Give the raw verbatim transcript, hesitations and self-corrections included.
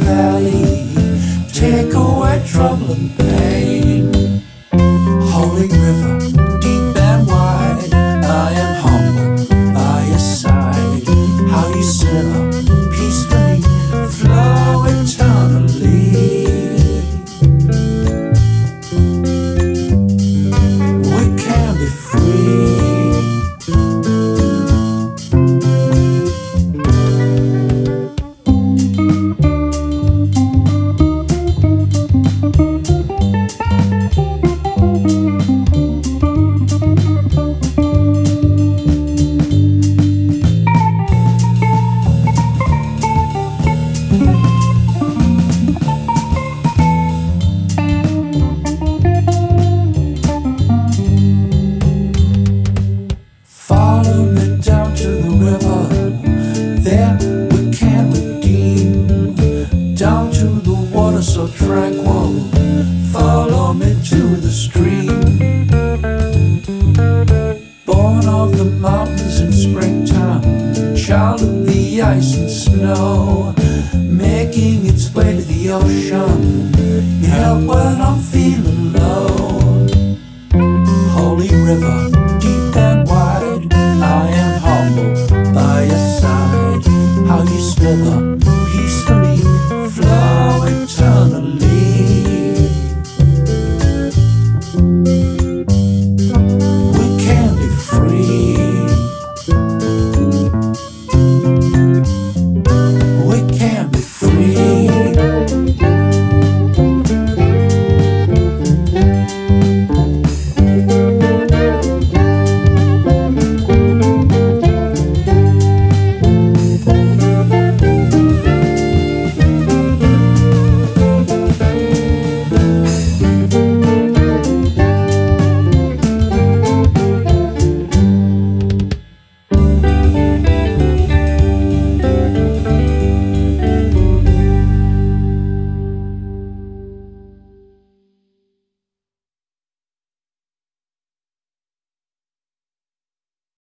valley, take away trouble and pain. Holy river, deep and wide, I am humble by your side. How you settle peacefully, flow eternally. We can be free. Follow me down to the river, there we can redeem. Down to the water so tranquil, follow me to the stream. Born of the mountains in springtime, child of the ice and snow, making its way to the ocean. You help when I'm feeling